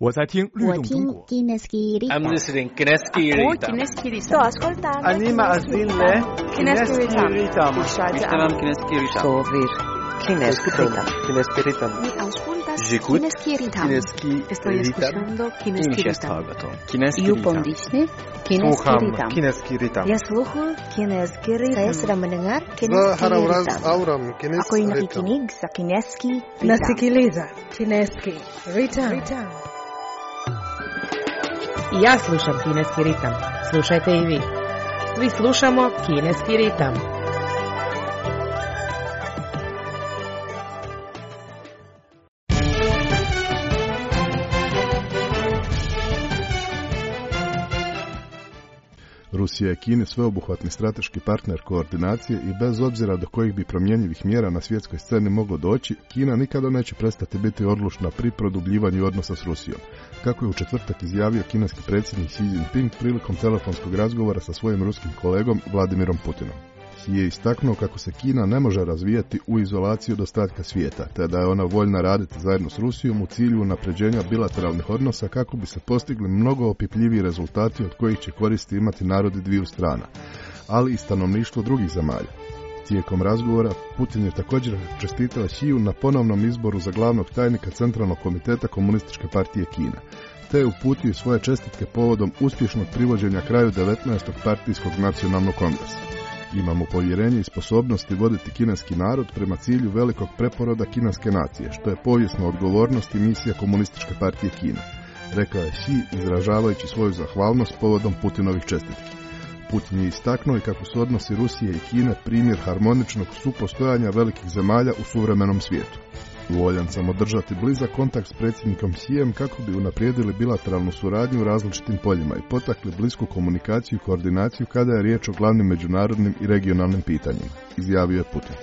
我在听律动中国。 I'm listening Kineski Ritam. Sto ascoltando. Anima azille Kineski Ritam. Ishtaram Kineski Ritam. Sovir Kineski Ritam. Kineski Ritam. Mi auscultas J'écoute Kineski Ritam. Kineski Estoy escuchando Kineski Ritam. Kineski You Ritam. pondisne Kineski Sluham Ritam. Kineski Ritam. Ya sluhu Kineski Ritam. Saya sedang mendengar Kineski Harawraz Ritam. auram Ako ay Kineski Ritam. nakikinig sa Kineski Ritam. Nasikiliza Kineski Ritam. Ja slušam Kineski ritam. Slušajte i vi. Svi slušamo Kineski ritam. Rusija je Kini sveobuhvatni strateški partner koordinacije i bez obzira do kojih bi promjenjivih mjera na svjetskoj sceni moglo doći, Kina nikada neće prestati biti odlučna pri produbljivanju odnosa s Rusijom, kako je u četvrtak izjavio kineski predsjednik Xi Jinping prilikom telefonskog razgovora sa svojim ruskim kolegom Vladimirom Putinom. Xi je istaknuo kako se Kina ne može razvijati u izolaciji od ostatka svijeta, te da je ona voljna raditi zajedno s Rusijom u cilju unapređenja bilateralnih odnosa kako bi se postigli mnogo opipljiviji rezultati od kojih će koristi imati narodi dviju strana, ali i stanovništvo drugih zemalja. Tijekom razgovora Putin je također čestitao Xiu na ponovnom izboru za glavnog tajnika Centralnog komiteta Komunističke partije Kine, te je uputio svoje čestitke povodom uspješnog privođenja kraju 19. partijskog nacionalnog kongresa. Imamo povjerenje i sposobnosti voditi kineski narod prema cilju velikog preporoda kineske nacije, što je povijesna odgovornost i misija Komunističke partije Kine, rekao je Xi izražavajući svoju zahvalnost povodom Putinovih čestitki. Putin je istaknuo i kako su odnosi Rusije i Kine primjer harmoničnog supostojanja velikih zemalja u suvremenom svijetu. Voljan sam održati blizak kontakt s predsjednikom Xijem kako bi unaprijedili bilateralnu suradnju u različitim poljima i potakli blisku komunikaciju i koordinaciju kada je riječ o glavnim međunarodnim i regionalnim pitanjima, izjavio je Putin.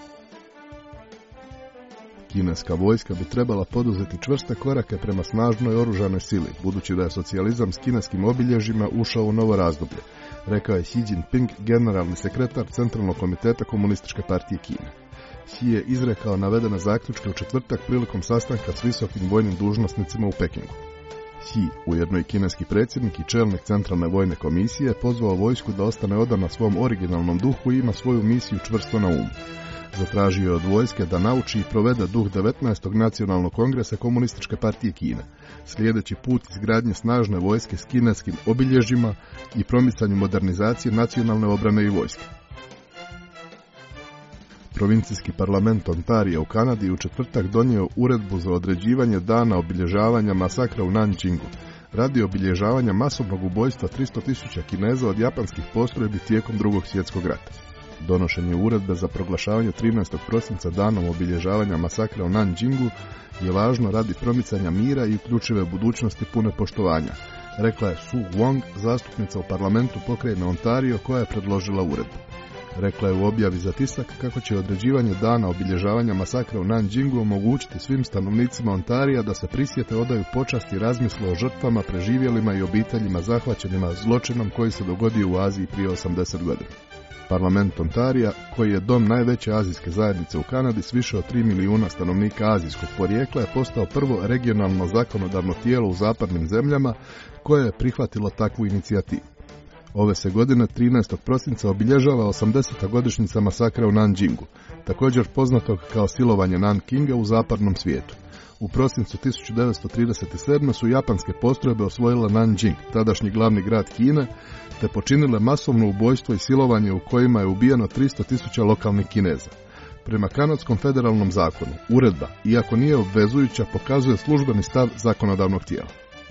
Kineska vojska bi trebala poduzeti čvrste korake prema snažnoj oružanoj sili, budući da je socijalizam s kineskim obilježjima ušao u novo razdoblje, rekao je Xi Jinping, generalni sekretar Centralnog komiteta Komunističke partije Kine. Xi je izrekao navedene zaključke u četvrtak prilikom sastanka s visokim vojnim dužnosnicima u Pekingu. Xi, ujedno i kineski predsjednik i čelnik Centralne vojne komisije, pozvao vojsku da ostane odana svom originalnom duhu i ima svoju misiju čvrsto na umu. Zatražio je od vojske da nauči i provede duh 19. nacionalnog kongresa Komunističke partije Kine, slijedeći put izgradnje snažne vojske s kineskim obilježjima i promicanju modernizacije nacionalne obrane i vojske. Provincijski parlament Ontario u Kanadi u četvrtak donio uredbu za određivanje dana obilježavanja masakra u Nanjingu, radi obilježavanja masovnog ubojstva 300.000 Kineza od japanskih postrojbi tijekom Drugog svjetskog rata. Donošenje uredbe za proglašavanje 13. prosinca danom obilježavanja masakra u Nanjingu je važno radi promicanja mira i uključive budućnosti pune poštovanja, rekla je Su Wong, zastupnica u parlamentu pokrajine Ontario koja je predložila uredbu. Rekla je u objavi za tisak kako će određivanje dana obilježavanja masakra u Nanjingu omogućiti svim stanovnicima Ontarija da se prisjete, odaju počast i razmisle o žrtvama, preživjelima i obiteljima zahvaćenima zločinom koji se dogodio u Aziji prije 80 godina. Parlament Ontarija, koji je dom najveće azijske zajednice u Kanadi s više od 3 milijuna stanovnika azijskog porijekla, je postao prvo regionalno zakonodavno tijelo u zapadnim zemljama koje je prihvatilo takvu inicijativu. Ove se godine 13. prosinca obilježava 80. godišnjica masakra u Nanjingu, također poznatog kao silovanje Nankinga u zapadnom svijetu. U prosincu 1937. su japanske postrojbe osvojile Nanjing, tadašnji glavni grad Kine, te počinile masovno ubojstvo i silovanje u kojima je ubijeno 300.000 lokalnih Kineza. Prema kanadskom federalnom zakonu, uredba, iako nije obvezujuća, pokazuje službeni stav zakonodavnog tijela.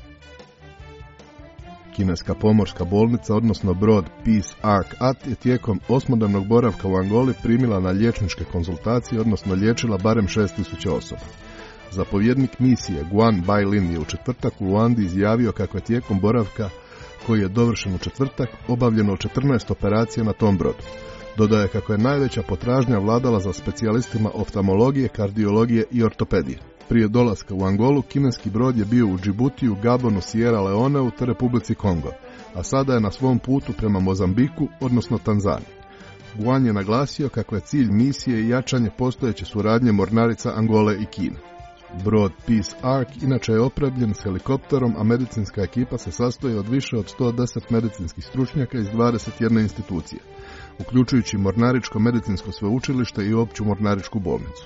Kineska pomorska bolnica, odnosno brod Peace Ark At, je tijekom 8-dnevnog boravka u Angoli primila na liječničke konzultacije, odnosno liječila barem 6.000 osoba. Zapovjednik misije Guan Bailin je u četvrtak u Luandi izjavio kako je tijekom boravka, koji je dovršen u četvrtak, obavljeno 14 operacija na tom brodu. Dodaje kako je najveća potražnja vladala za specijalistima oftalmologije, kardiologije i ortopedije. Prije dolaska u Angolu, kineski brod je bio u Džibutiju, Gabonu, Sierra Leoneu te Republici Kongo, a sada je na svom putu prema Mozambiku, odnosno Tanzaniji. Guan je naglasio kako je cilj misije jačanje postojeće suradnje mornarica Angole i Kine. Brod Peace Ark inače je opremljen s helikopterom, a medicinska ekipa se sastoji od više od 110 medicinskih stručnjaka iz 21 institucije, uključujući Mornaričko medicinsko sveučilište i Opću mornaričku bolnicu.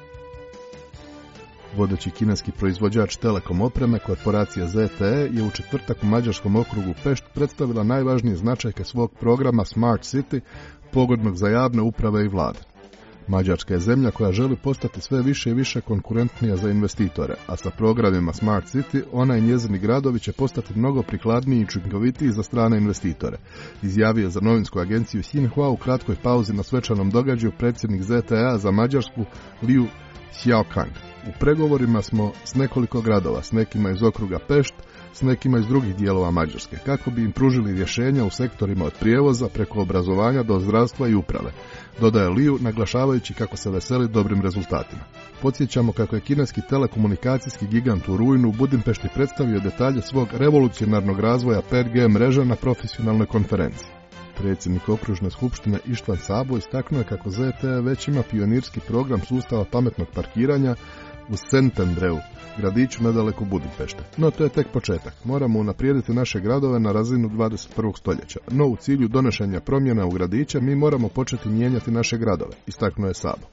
Vodeći kineski proizvođač telekom opreme, korporacija ZTE, je u četvrtak u mađarskom okrugu Pešt predstavila najvažnije značajke svog programa Smart City, pogodnog za javne uprave i vlade. Mađarska je zemlja koja želi postati sve više i više konkurentnija za investitore, a sa programima Smart City ona i njezini gradovi će postati mnogo prikladniji i učinkovitiji za strane investitore, izjavio za novinsku agenciju Xinhua u kratkoj pauzi na svečanom događaju predsjednik ZTE-a za Mađarsku Liu Xiaokang. U pregovorima smo s nekoliko gradova, s nekima iz okruga Pešt, s nekima iz drugih dijelova Mađarske, kako bi im pružili rješenja u sektorima od prijevoza preko obrazovanja do zdravstva i uprave, dodaje Liu, naglašavajući kako se veseli dobrim rezultatima. Podsjećamo kako je kineski telekomunikacijski gigant u rujnu u Budimpešti predstavio detalje svog revolucionarnog razvoja 5G mreže na profesionalnoj konferenciji. Predsjednik okružne skupštine Ištvan Sabo istaknuo je kako ZTE već ima pionirski program sustava pametnog parkiranja u Szentendreu, gradiću nedaleko Budimpešte. No to je tek početak. Moramo unaprijediti naše gradove na razinu 21. stoljeća. No u cilju donošenja promjena u gradiće mi moramo početi mijenjati naše gradove, istaknuo je Sabo.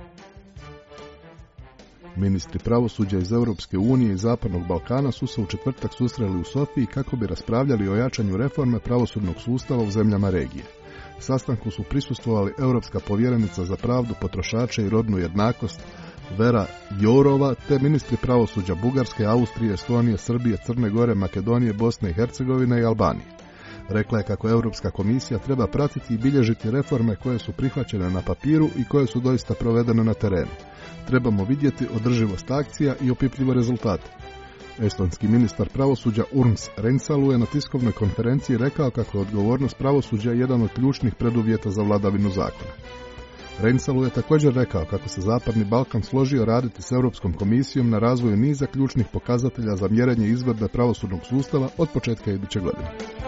Ministri pravosuđa iz Europske unije i Zapadnog Balkana su se u četvrtak susreli u Sofiji kako bi raspravljali o jačanju reforme pravosudnog sustava u zemljama regije. Sastanku su prisustvovali Europska povjerenica za pravdu, potrošače i rodnu jednakost Vera Jourova, te ministri pravosuđa Bugarske, Austrije, Estonije, Srbije, Crne Gore, Makedonije, Bosne i Hercegovine i Albanije. Rekla je kako Europska komisija treba pratiti i bilježiti reforme koje su prihvaćene na papiru i koje su doista provedene na terenu. Trebamo vidjeti održivost akcija i opipljive rezultate. Estonski ministar pravosuđa Urms Reinsalu je na tiskovnoj konferenciji rekao kako je odgovornost pravosuđa jedan od ključnih preduvjeta za vladavinu zakona. Reinsalu je također rekao kako se Zapadni Balkan složio raditi s Europskom komisijom na razvoju niza ključnih pokazatelja za mjerenje izvedbe pravosudnog sustava od početka iduće godine.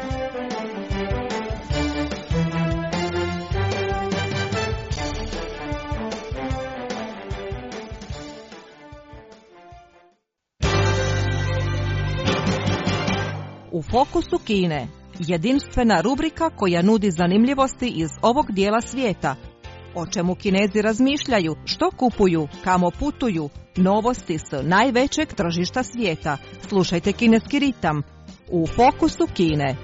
U fokusu Kine, jedinstvena rubrika koja nudi zanimljivosti iz ovog dijela svijeta. O čemu Kinezi razmišljaju, što kupuju, kamo putuju, novosti s najvećeg tržišta svijeta. Slušajte Kineski ritam u fokusu Kine.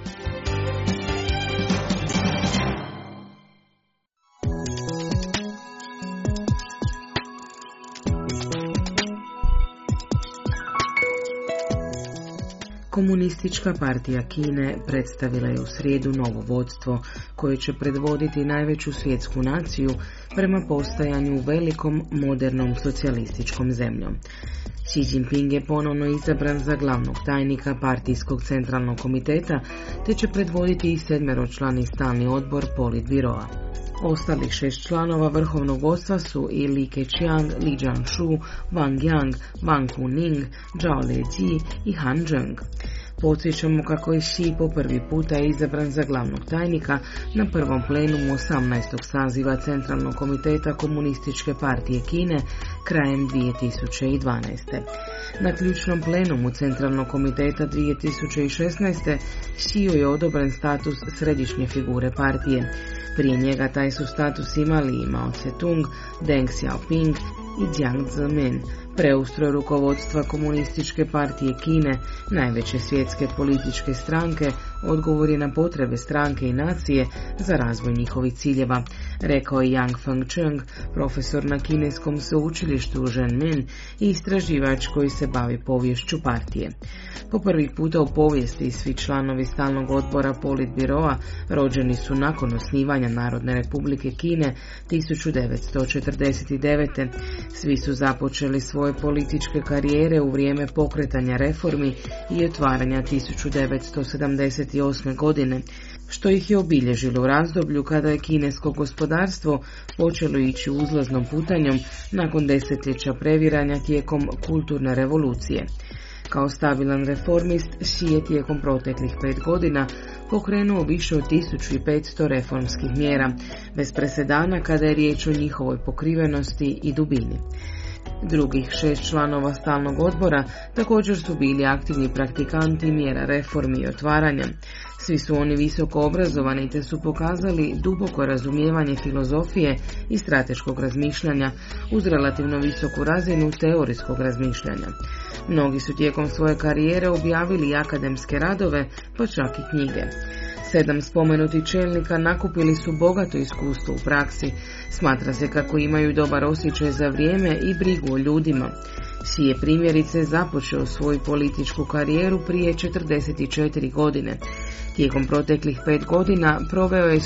Komunistička partija Kine predstavila je u srijedu novo vodstvo koje će predvoditi najveću svjetsku naciju prema postajanju velikom modernom socijalističkom zemljom. Xi Jinping je ponovno izabran za glavnog tajnika partijskog centralnog komiteta te će predvoditi i 7-člani stalni odbor Politbiroa. Ostalih 6 članova vrhovnog vodstva su i Li Keqiang, Li Jiangshu, Wang Yang, Wang Kuning, Zhao Leji i Han Zheng. Podsjećamo kako je Xi po prvi puta izabran za glavnog tajnika na prvom plenumu 18. saziva Centralnog komiteta Komunističke partije Kine krajem 2012. Na ključnom plenumu Centralnog komiteta 2016. Xiu je odobren status središnje figure partije. Prije njega taj su status imali Mao Tse-tung, Deng Xiaoping i Jiang Zemin. Preustroj rukovodstva Komunističke partije Kine, najveće svjetske političke stranke, odgovor je na potrebe stranke i nacije za razvoj njihovih ciljeva, rekao je Yang Fengcheng, profesor na kineskom sveučilištu u Zhenmin i istraživač koji se bavi poviješću partije. Po prvi puta u povijesti svi članovi stalnog odbora Politbiroa rođeni su nakon osnivanja Narodne republike Kine 1949. Svi su započeli svoje političke karijere u vrijeme pokretanja reformi i otvaranja 1978. godine, što ih je obilježilo u razdoblju kada je kinesko gospodarstvo počelo ići uzlaznom putanjom nakon desetljeća previranja tijekom kulturne revolucije. Kao stabilan reformist, Xi je tijekom proteklih 5 godina pokrenuo više od 1500 reformskih mjera, bez presedana kada je riječ o njihovoj pokrivenosti i dubini. Drugih 6 članova stalnog odbora također su bili aktivni praktikanti mjera reformi i otvaranja. Svi su oni visoko obrazovani te su pokazali duboko razumijevanje filozofije i strateškog razmišljanja uz relativno visoku razinu teorijskog razmišljanja. Mnogi su tijekom svoje karijere objavili akademske radove, pa čak i knjige. 7 spomenutih čelnika nakupili su bogato iskustvo u praksi. Smatra se kako imaju dobar osjećaj za vrijeme i brigu o ljudima. Xi je primjerice započeo svoju političku karijeru prije 44 godine. Tijekom proteklih 5 godina proveo je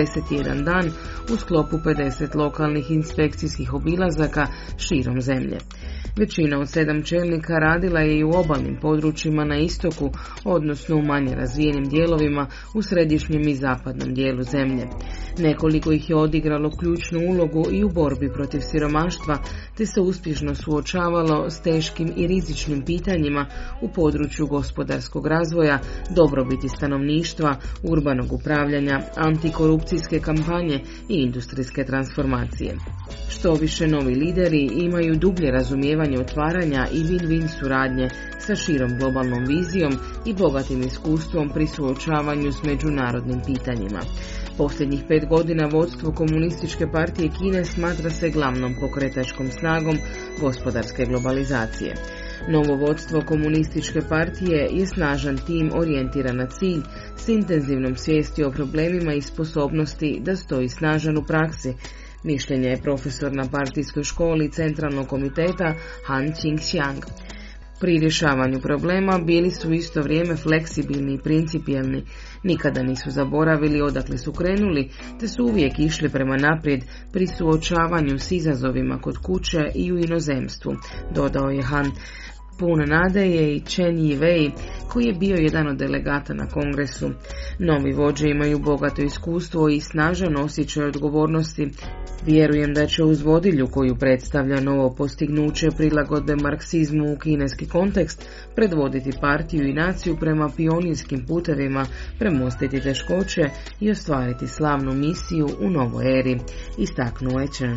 151 dan u sklopu 50 lokalnih inspekcijskih obilazaka širom zemlje. Većina od 7 čelnika radila je i u obalnim područjima na istoku, odnosno u manje razvijenim dijelovima u središnjem i zapadnom dijelu zemlje. Nekoliko ih je odigralo ključnu ulogu i u borbi protiv siromaštva, te se uspješno suočavalo s teškim i rizičnim pitanjima u području gospodarskog razvoja, dobrobiti stanovništva, urbanog upravljanja, antikorupcijske kampanje i industrijske transformacije. Što više, novi lideri imaju dublje razumijevanje otvaranja i win-win suradnje sa širom globalnom vizijom i bogatim iskustvom pri suočavanju s međunarodnim pitanjima. Posljednjih 5 godina vodstvo Komunističke partije Kine smatra se glavnom pokretačkom snagom gospodarske globalizacije. Novo vodstvo Komunističke partije je snažan tim orijentiran na cilj s intenzivnom svijesti o problemima i sposobnosti da stoji snažan u praksi. Mišljenje je profesor na partijskoj školi Centralnog komiteta Han Qingxiang. Pri rješavanju problema bili su u isto vrijeme fleksibilni i principijelni, nikada nisu zaboravili odakle su krenuli, te su uvijek išli prema naprijed pri suočavanju s izazovima kod kuće i u inozemstvu, dodao je Han. Pun nade je i Chen Yivei, koji je bio jedan od delegata na kongresu. Novi vođe imaju bogato iskustvo i snažan osjećaj odgovornosti. Vjerujem da će uz vodilju koju predstavlja novo postignuće prilagodbe marksizmu u kineski kontekst predvoditi partiju i naciju prema pionirskim putevima, premostiti teškoće i ostvariti slavnu misiju u novoj eri, istaknuo je Chen.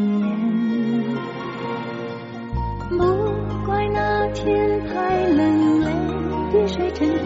不怪那天太冷。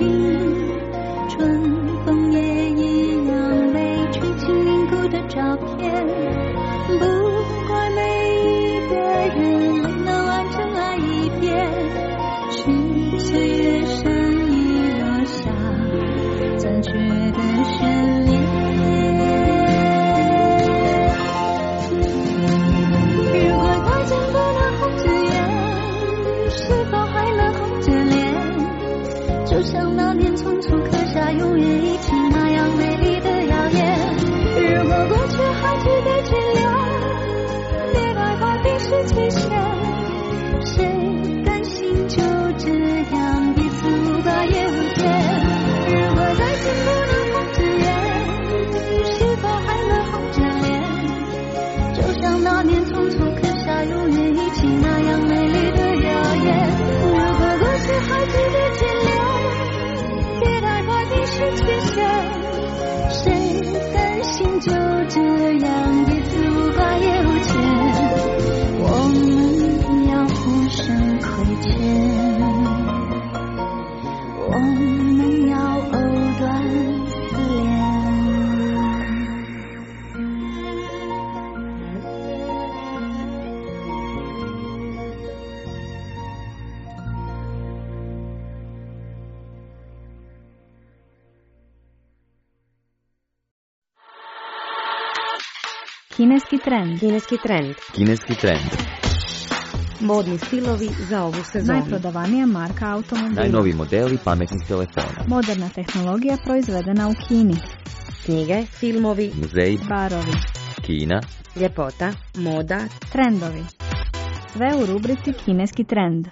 Kineski trend. Kineski trend. Kineski trend. Modni stilovi za ovu sezonu. Najprodavanija marka automobila. Najnoviji modeli pametnih telefona. Moderna tehnologija proizvedena u Kini. Knjige, filmovi, muzeji, barovi, Kina, ljepota, moda, trendovi. Sve u rubrici Kineski trend.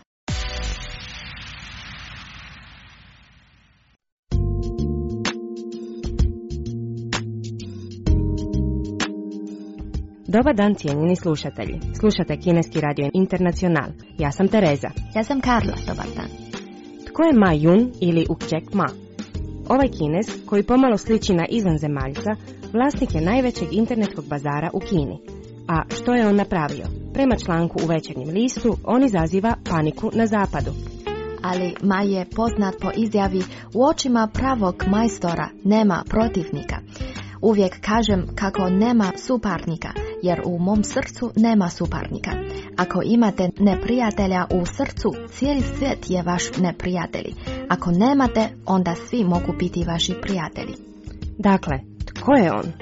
Dobar dan, cijenjeni slušatelji. Slušate Kineski radio Internacional. Ja sam Tereza. Ja sam Karla, dobar dan. Tko je Ma Yun ili Ukček Ma? Ovaj Kines, koji pomalo sliči na izvanzemaljca, vlasnik je najvećeg internetskog bazara u Kini. A što je on napravio? Prema članku u Večernjem listu, on izaziva paniku na zapadu. Ali Ma je poznat po izjavi: u očima pravog majstora nema protivnika. Uvijek kažem kako nema suparnika, jer u mom srcu nema suparnika. Ako imate neprijatelja u srcu, cijeli svijet je vaš neprijatelj. Ako nemate, onda svi mogu biti vaši prijatelji. Dakle, tko je on?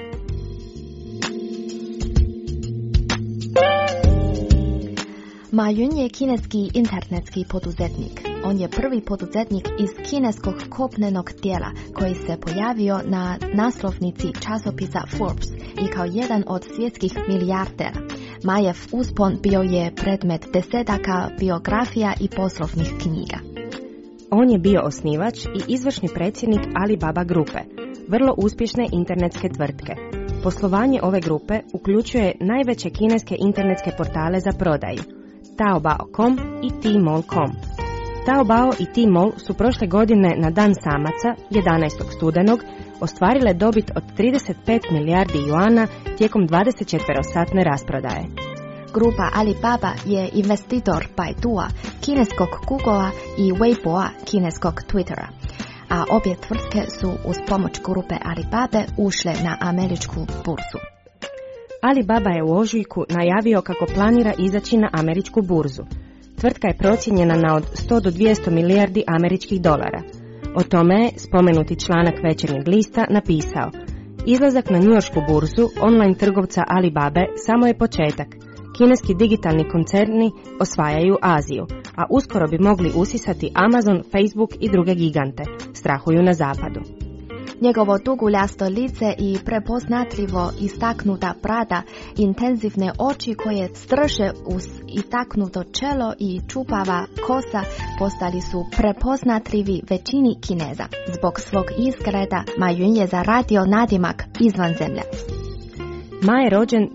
Ma Yun je kineski internetski poduzetnik. On je prvi poduzetnik iz kineskog kopnenog tijela koji se pojavio na naslovnici časopisa Forbes i kao jedan od svjetskih milijardera. Majev uspon bio je predmet desetaka biografija i poslovnih knjiga. On je bio osnivač i izvršni predsjednik Alibaba grupe, vrlo uspješne internetske tvrtke. Poslovanje ove grupe uključuje najveće kineske internetske portale za prodaju, Taobao.com i Tmall.com. Taobao i Tmall su prošle godine na dan samaca, 11. studenog, ostvarile dobit od 35 milijardi juana tijekom 24-satne rasprodaje. Grupa Alibaba je investitor Baidua, kineskog Googlea i Weiboa, kineskog Twittera. A obje tvrtke su uz pomoć grupe Alibabe ušle na američku burzu. Alibaba je u ožujku najavio kako planira izaći na američku burzu. Tvrtka je procijenjena na od 100 do 200 milijardi američkih dolara. O tome je spomenuti članak Večernjeg lista napisao: izlazak na njujoršku burzu online trgovca Alibabe samo je početak. Kineski digitalni koncerni osvajaju Aziju, a uskoro bi mogli usisati Amazon, Facebook i druge gigante, strahuju na zapadu. Njegovo duguljasto lice i prepoznatljivo istaknuta brada, intenzivne oči koje strše uz istaknuto čelo i čupava kosa postali su prepoznatljivi većini Kineza. Zbog svog izgleda Ma Yun je zaradio nadimak izvan zemlje. Ma je rođen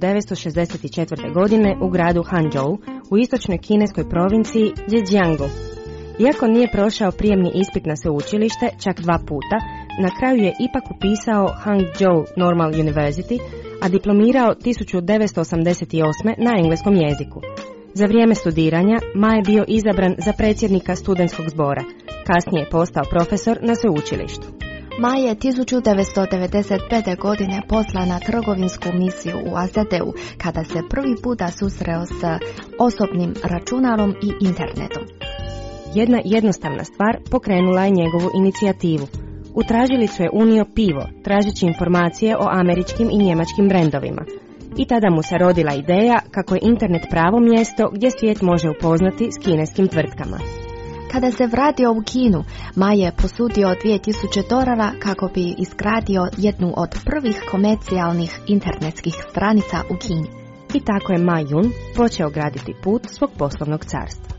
1964. godine u gradu Hangzhou u istočnoj kineskoj provinciji Zhejiangu. Iako nije prošao prijemni ispit na sveučilište čak 2 puta, na kraju je ipak upisao Hangzhou Normal University, a diplomirao 1988. na engleskom jeziku. Za vrijeme studiranja Ma je bio izabran za predsjednika studentskog zbora, kasnije je postao profesor na sveučilištu. Ma je 1995. godine poslao na trgovinsku misiju u SAD-u kada se prvi puta susreo s osobnim računalom i internetom. Jedna jednostavna stvar pokrenula je njegovu inicijativu. U tražilicu je unio pivo, tražeći informacije o američkim i njemačkim brendovima. I tada mu se rodila ideja kako je internet pravo mjesto gdje svijet može upoznati s kineskim tvrtkama. Kada se vratio u Kinu, Ma je posudio $2000 kako bi izgradio jednu od prvih komercijalnih internetskih stranica u Kini. I tako je Ma Yun počeo graditi put svog poslovnog carstva.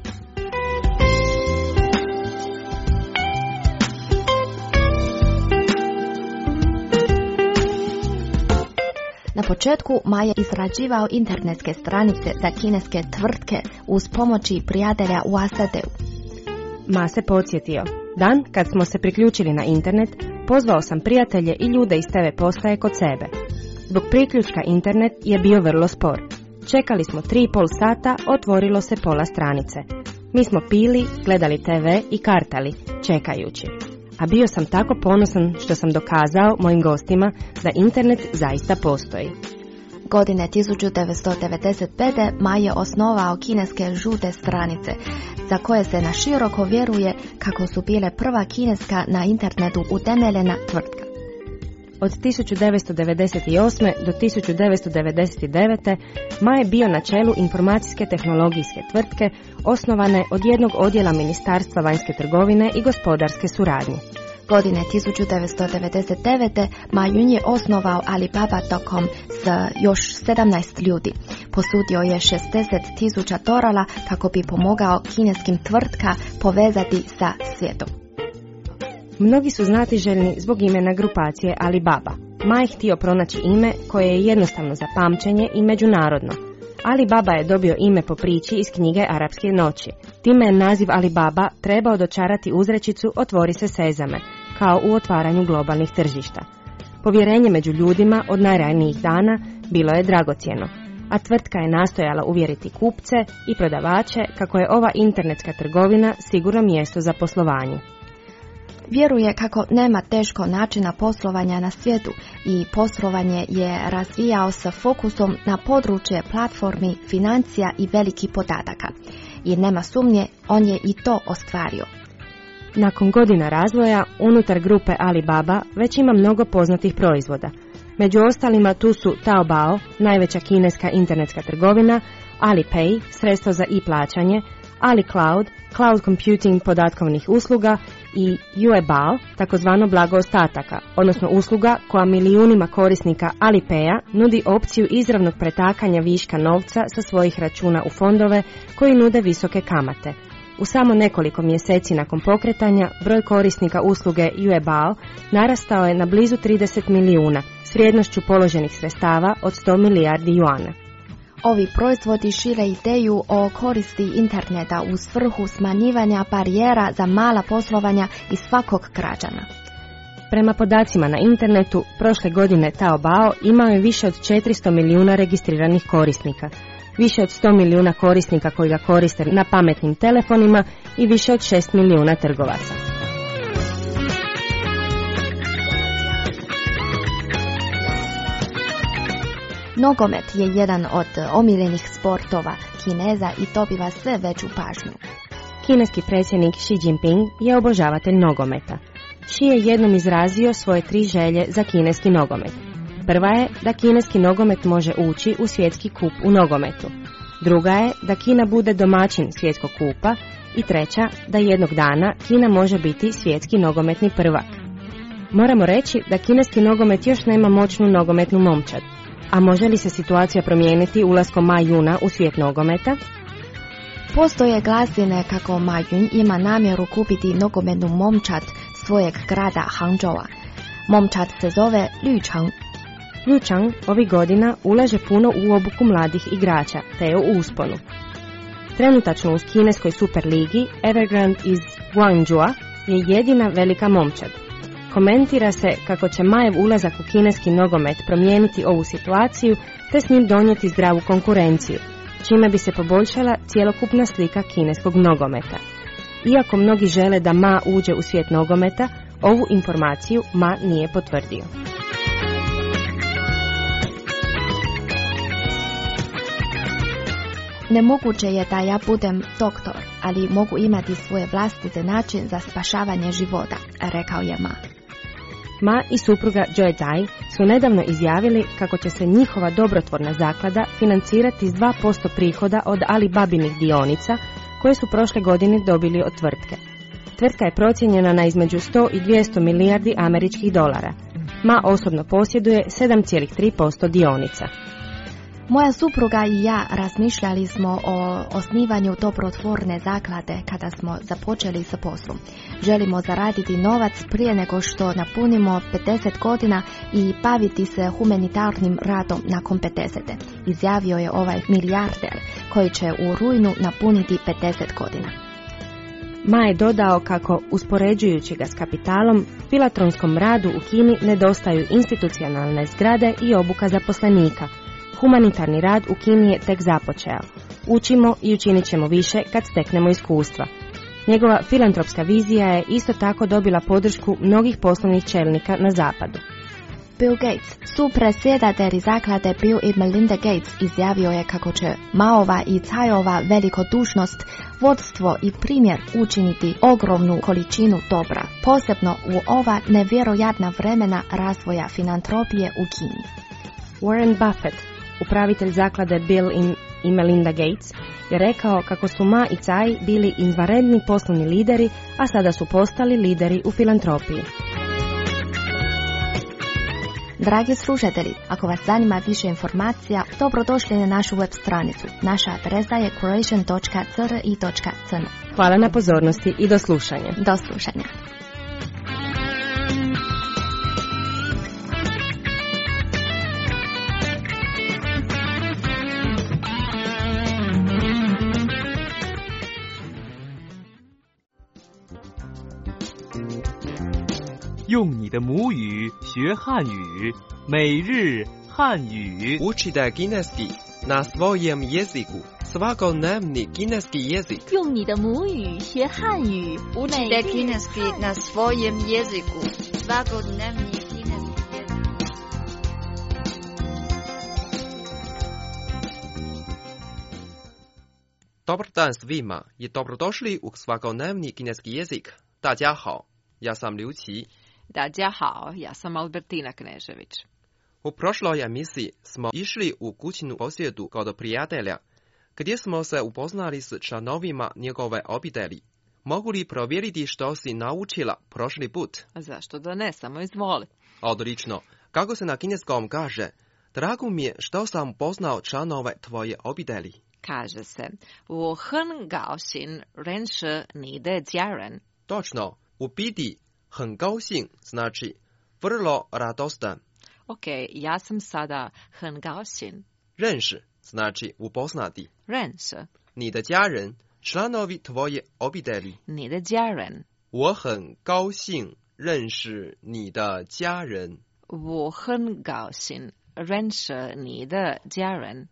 Na početku Ma je izrađivao internetske stranice za kineske tvrtke uz pomoći prijatelja u SAD-u. Ma se podsjetio. Dan kad smo se priključili na internet, pozvao sam prijatelje i ljude iz TV postaje kod sebe. Zbog priključka internet je bio vrlo spor. Čekali smo 3,5 sata, otvorilo se pola stranice. Mi smo pili, gledali TV i kartali, čekajući. A bio sam tako ponosan što sam dokazao mojim gostima da internet zaista postoji. Godine 1995. Ma je osnovao kineske žute stranice, za koje se na široko vjeruje kako su bile prva kineska na internetu utemeljena tvrtka. Od 1998. do 1999. Ma je bio na čelu informacijske tehnologijske tvrtke osnovane od jednog odjela Ministarstva vanjske trgovine i gospodarske suradnje. Godine 1999. Ma Yun je osnovao Alibaba.com s još 17 ljudi. Posudio je $60,000 kako bi pomogao kineskim tvrtka povezati sa svijetom. Mnogi su znatiželjni zbog imena grupacije Alibaba. Ma je htio pronaći ime koje je jednostavno za pamćenje i međunarodno. Alibaba je dobio ime po priči iz knjige Arapske noći. Time je naziv Alibaba trebao dočarati uzrečicu "Otvori se sezame", kao u otvaranju globalnih tržišta. Povjerenje među ljudima od najranijih dana bilo je dragocjeno, a tvrtka je nastojala uvjeriti kupce i prodavače kako je ova internetska trgovina sigurno mjesto za poslovanje. Vjeruje kako nema teško načina poslovanja na svijetu i poslovanje je razvijao s fokusom na područje platformi, financija i velikih podataka. I nema sumnje, on je i to ostvario. Nakon godina razvoja, unutar grupe Alibaba već ima mnogo poznatih proizvoda. Među ostalima tu su Taobao, najveća kineska internetska trgovina, Alipay, sredstvo za e-plaćanje, AliCloud, cloud computing podatkovnih usluga i Yuebao, takozvano blago ostataka, odnosno usluga koja milijunima korisnika Alipaya nudi opciju izravnog pretakanja viška novca sa svojih računa u fondove koji nude visoke kamate. U samo nekoliko mjeseci nakon pokretanja, broj korisnika usluge Yuebao narastao je na blizu 30 milijuna s vrijednošću položenih sredstava od 100 milijardi juana. Ovi proizvodi šire ideju o koristi interneta u svrhu smanjivanja barijera za mala poslovanja i svakog građana. Prema podacima na internetu, prošle godine Taobao imao je više od 400 milijuna registriranih korisnika, više od 100 milijuna korisnika koji ga koriste na pametnim telefonima i više od 6 milijuna trgovaca. Nogomet je jedan od omiljenih sportova Kineza i dobiva sve veću pažnju. Kineski predsjednik Xi Jinping je obožavatelj nogometa. Xi je jednom izrazio svoje 3 želje za kineski nogomet. Prva je da kineski nogomet može ući u svjetski kup u nogometu. Druga je da Kina bude domaćin svjetskog kupa. I treća, da jednog dana Kina može biti svjetski nogometni prvak. Moramo reći da kineski nogomet još nema moćnu nogometnu momčad. A može li se situacija promijeniti ulaskom Ma Yuna u svijet nogometa? Postoje glasine kako Ma Yun ima namjeru kupiti nogometnu momčad svojeg grada Hangzhoua. Momčad se zove Lucheng. Lucheng ovih godina ulaže puno u obuku mladih igrača, te je u usponu. Trenutačno u kineskoj superligi Evergrande iz Guangzhoua je jedina velika momčad. Komentira se kako će Majev ulazak u kineski nogomet promijeniti ovu situaciju te s njim donijeti zdravu konkurenciju, čime bi se poboljšala cjelokupna slika kineskog nogometa. Iako mnogi žele da Ma uđe u svijet nogometa, ovu informaciju Ma nije potvrdio. Nemoguće je da ja budem doktor, ali mogu imati svoje vlastite način za spašavanje života, rekao je Ma. Ma i supruga Joy Dai su nedavno izjavili kako će se njihova dobrotvorna zaklada financirati s 2% prihoda od Alibabinih dionica koje su prošle godine dobili od tvrtke. Tvrtka je procijenjena na između 100 i 200 milijardi američkih dolara. Ma osobno posjeduje 7,3% dionica. Moja supruga i ja razmišljali smo o osnivanju dobrotvorne zaklade kada smo započeli sa poslom. Želimo zaraditi novac prije nego što napunimo 50 godina i baviti se humanitarnim radom nakon 50. Izjavio je ovaj milijarder koji će u rujnu napuniti 50 godina. Ma je dodao kako, uspoređujući ga s kapitalom, filatronskom radu u Kini nedostaju institucionalne zgrade i obuka zaposlenika. Humanitarni rad u Kini je tek započeo. Učimo i učinit ćemo više kad steknemo iskustva. Njegova filantropska vizija je isto tako dobila podršku mnogih poslovnih čelnika na zapadu. Bill Gates, supredsjedatelj zaklade Bill i Melinda Gates, izjavio je kako će Maova i Tsaiova velikodušnost, vodstvo i primjer učiniti ogromnu količinu dobra, posebno u ova nevjerojatna vremena razvoja filantropije u Kini. Warren Buffett, upravitelj zaklade Bill i Melinda Gates, je rekao kako su Ma i Tsai bili izvanredni poslovni lideri, a sada su postali lideri u filantropiji. Dragi slušatelji, ako vas zanima više informacija, dobrodošli na našu web stranicu. Naša adresa je croatian.cri.cn. Hvala na pozornosti i do slušanja. Do slušanja. 用你的母语学汉语，每日汉语。 Učite kineski na svojem jeziku. Svakodnevni kineski jezik. 用你的母语学汉语， Učite kineski na svojem jeziku. Svakodnevni kineski jezik. Dobar dan svima i dobrodošli u svakodnevni kineski jezik. 大家好, ja sam Liu Qi. 大家好, ja sam Albertina Knežević. U prošloj emisiji smo išli u kućnu posjetu kod prijatelja, gdje smo se upoznali s članovima njegove obitelji. Mogu li provjeriti što si naučila prošli put? Zašto da ne, samo izvoli. Odlično. Kako se na kineskom kaže, drago mi je što sam poznao članove tvoje obitelji. Kaže se, 我很高兴认识你的家人. Točno, u biti 很高兴 znači vrlo radostan. Ok, ja sam sada 很高兴. 认识 znači upoznati. 认识你的家人 članovi tvoje obitelji. 你的家人. 我很高兴认识你的家人. 我很高兴认识你的家人.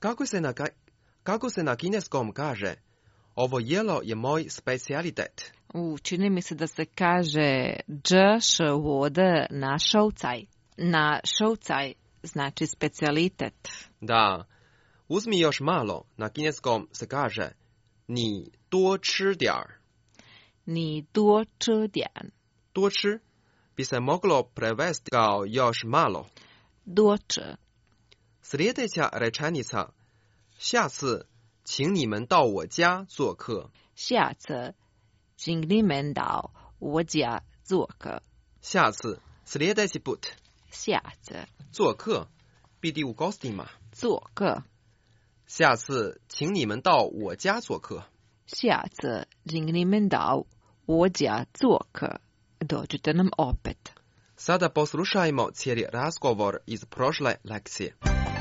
Kako se na kineskom kaže, ovo jelo je moj specijalitet. Čini mi se da se kaže 这是我的拿手菜. Na šoucaj znači specijalitet. Da, uzmi još malo, na kineskom se kaže 你多吃点儿. 你多吃点. 多吃 bi se moglo prevesti kao još malo. 多吃. Sljedeća rečenica, 下次请你们到我家做客. 下次请你们到我家做客. 下次 sljedeći put. 下次做客 biti u gostima. 做客. 下次请你们到我家做客. 下次请你们到我家做客. Dođite nam opet. Sada poslušajmo cijeli razgovor iz prošle lekcije.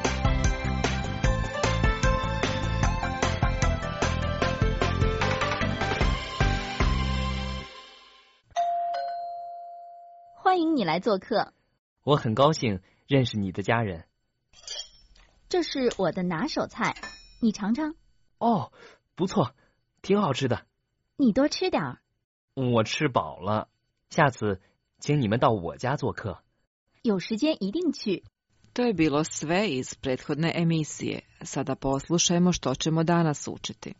欢迎你来做客。 我很高兴认识你的家人。 这是我的拿手菜，你尝尝。 哦，不错，挺好吃的。 你多吃点儿。 我吃饱了，下次请你们到我家做客。 有时间一定去。 To je bilo sve iz prethodne emisije. Sada poslušajmo što ćemo danas učiti.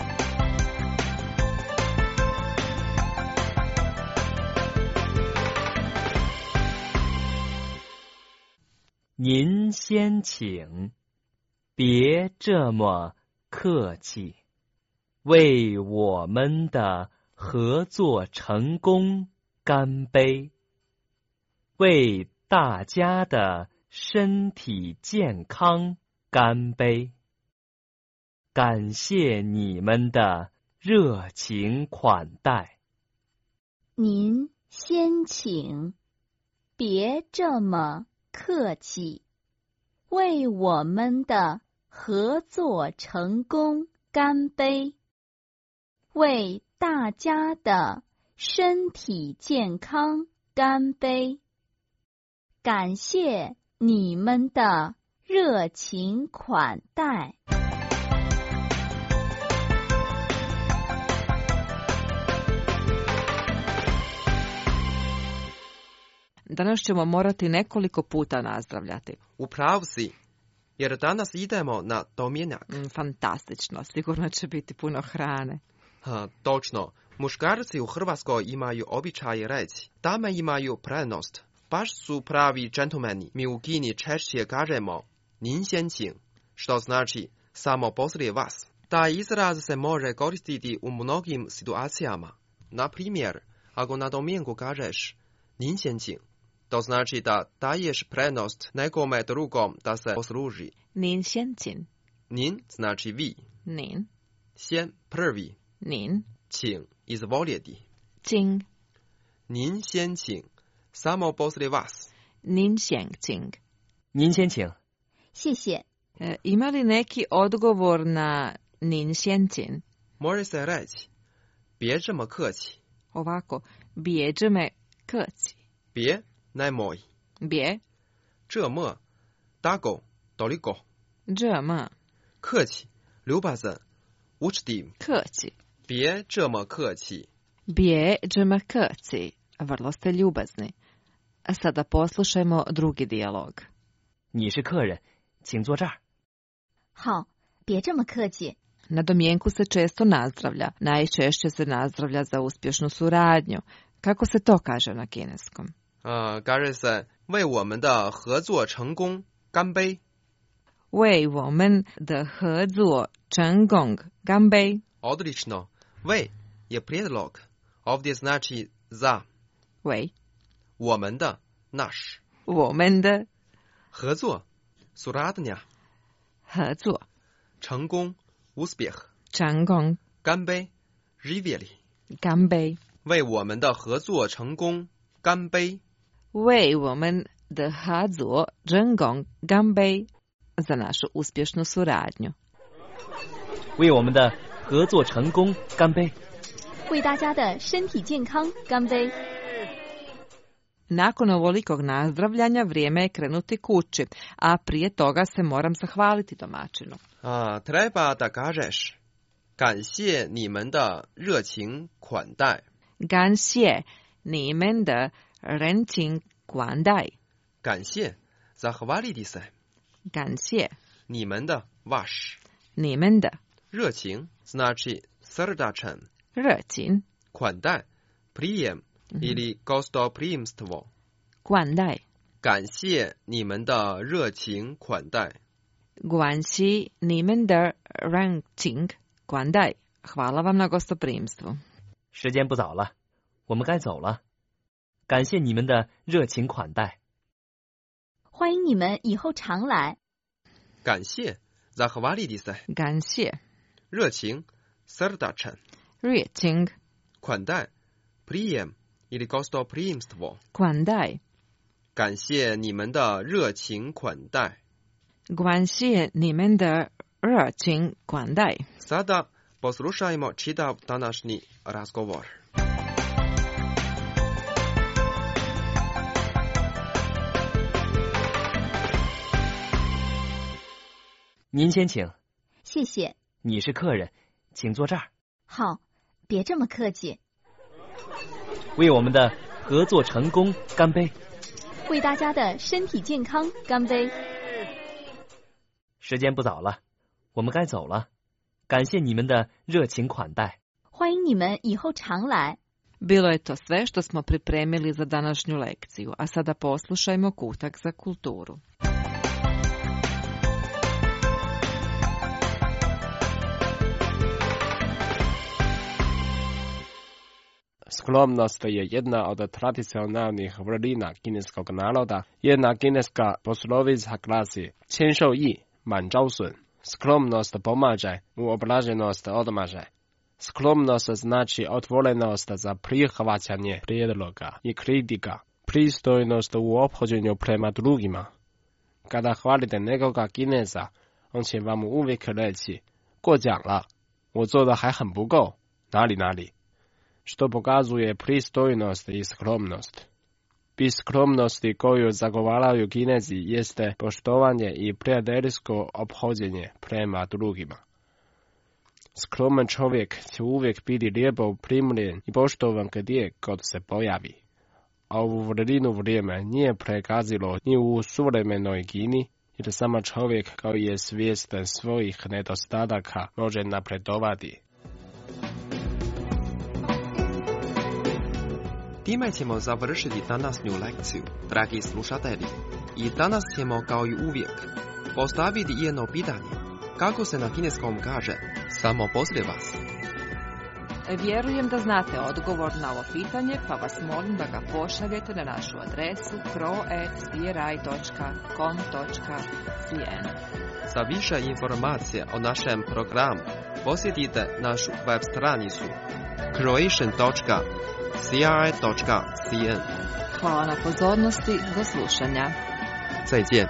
您先请，别这么客气。为我们的合作成功干杯！为大家的身体健康干杯！感谢你们的热情款待。 您先请，别这么客气。为我们的合作成功干杯！为大家的身体健康干杯！感谢你们的热情款待。 Danas ćemo morati nekoliko puta nazdravljati. U pravu si, jer danas idemo na domjenak. Fantastično, sigurno će biti puno hrane. Točno, muškarci u Hrvatskoj imaju običaj reći, dame imaju prednost. Baš su pravi džentlmeni. Mi u Kini češće kažemo nin先请, što znači samo poslije vas. Taj izraz se može koristiti u mnogim situacijama. Na primjer, ako na domjenku kažeš nin 先请, to znači da daješ prednost nekome drugom da se posluži. Nin 先请. Nin znači vi. Nin. 先 prvi. Nin. 请 izvoljeti. 请. Nin 先请, samo poslije vas. Nin 先请. 您先请。 谢谢。 Ima li neki odgovor na nin 先请? Može se reći, 别这么客气. Ovako, 别这么客气. 别 nemoj. 别. 这么 tako, toliko. 这么客气 ljubazan, učtiv. 客气. 别这么客气. 别这么客气. Vrlo ste ljubazni. A sada poslušajmo drugi dijalog. 你是客人，请坐这儿。 好，别这么客气。 Na domjenku se često nazdravlja. Najčešće se nazdravlja za uspješnu suradnju. Kako se to kaže na kineskom? Kaže se 为我们的合作成功干杯。 为我们的合作成功干杯。 Odlično. 为 je prijedlog. Ovdje znači za. 为我们的 naš. 我们的合作 suradnja. 合作成功 uspjeh. 成功干杯 živjeli. 干杯。 为我们的合作成功干杯。 为我们的合作成功干杯。Za našu uspješnu suradnju. 为我们的合作成功干杯。 为大家的身体健康干杯。 Nakon ovolikog nazdravljanja vrijeme je krenuti kući, a prije toga se moram zahvaliti domaćinu. Treba da kažeš 感谢你们的热情款待。 感谢你们的热情款待。 感谢 zahvaliti se。 感谢你们的 vaš。 你们的热情 znači srdačan。 热情款待 prijem ili gostoprimstvo。 款待。 感谢你们的热情款待。 感谢你们的热情款待。Hvala vam na gostoprimstvu。 时间不早了，我们该走了。感谢你们的热情款待。 欢迎你们以后常来。 感谢 zahvaliti se。 感谢。 热情 srdačan。 热情。 款待 prijem ili gostoprimstvo。 款待。 感谢你们的热情款待。 感谢你们的热情款待。 Sada poslušajmo čitav današnji razgovor. 您先请。 谢谢。 你是客人，请坐这儿。 好， 别这么客气。 为我们的合作成功干杯！ 为大家的身体健康干杯！ 时间不早了，我们该走了。感谢你们的热情款待。 欢迎你们以后常来。 Bilo je to sve što smo pripremili za današnju lekciju, a sada poslušajmo kutak za kulturu. Skromnost je jedna od tradicionalnih vrlina kineskog naroda. Jedna kineska poslovica glasi: 谦受益，满招损. Skromnost pomaže, uobraženost odmaže. Skromnost znači otvorenost za prihvaćanje prijedloga i kritika, pristojnost u ophođenju prema drugima. Kada hvalite nekoga Kineza, on će vam uvijek reći: 过奖了，我做的还很不够，哪里哪里. Što pokazuje pristojnost i skromnost. Bis skromnosti koju zagovaraju Kinezi jeste poštovanje i prijateljsko ophođenje prema drugima. Skroman čovjek će uvijek biti lijepo primljen i poštovan gdje god se pojavi. A ovu vrlinu vrijeme nije pregazilo ni u suvremenoj Kini, jer samo čovjek koji je svjestan svojih nedostataka može napredovati. Time ćemo završiti današnju lekciju, dragi slušatelji. I danas ćemo, kao i uvijek, postaviti jedno pitanje. Kako se na kineskom kaže samo poslije vas? Vjerujem da znate odgovor na ovo pitanje, pa vas molim da ga pošaljete na našu adresu cro@cri.com.cn. Za više informacije o našem programu posjetite našu web stranicu croatian.cri.cn. Hvala na pozornosti, do slušanja. 再见。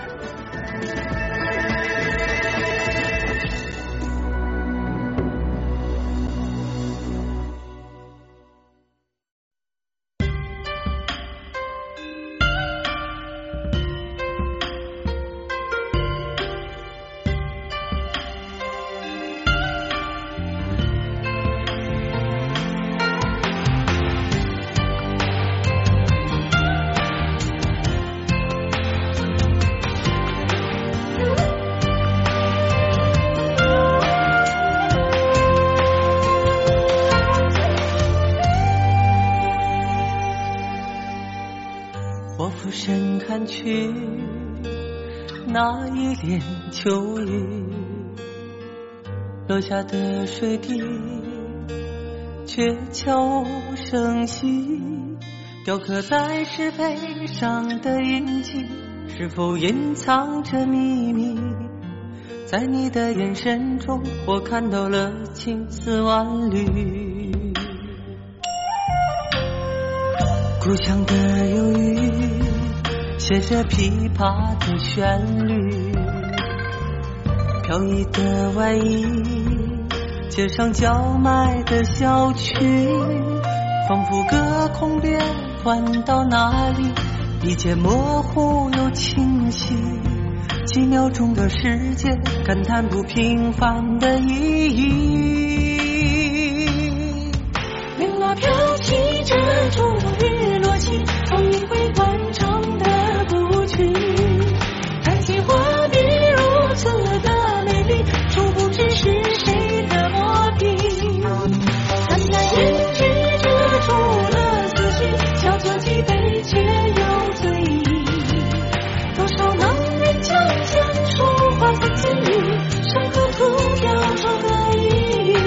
俯身看去，那一帘秋雨，落下的水滴却悄无声息，雕刻在石碑上的印记，是否隐藏着秘密？在你的眼神中，我看到了千丝万缕。故乡的忧郁，写着琵琶的旋律，飘逸的外衣，街上叫卖的小曲，仿佛隔空变换到哪里，一切模糊又清晰。几秒钟的时间，感叹不平凡的意义。铃铛飘起这种日落起，风一回惯常的舞曲，看见画面如此的美丽，殊不知是谁的墨笔。淡淡胭脂遮住了思绪，小酒几杯却有醉意。多少盲人将相书画成字语，上刻图雕琢的意义。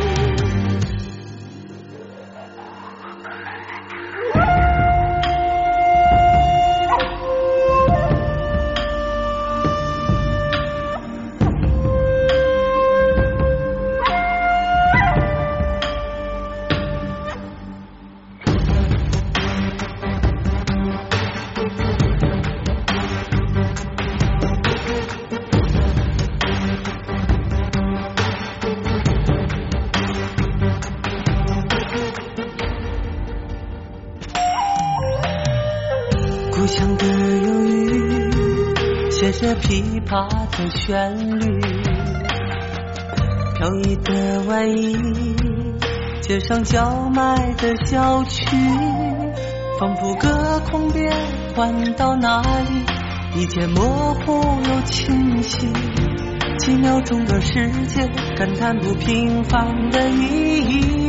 故乡的忧郁，写着琵琶的旋律，飘逸的外衣， 街上叫卖的小曲，仿佛隔空变换到哪里，一切模糊又清晰。几秒钟的世界，感叹不平凡的意义。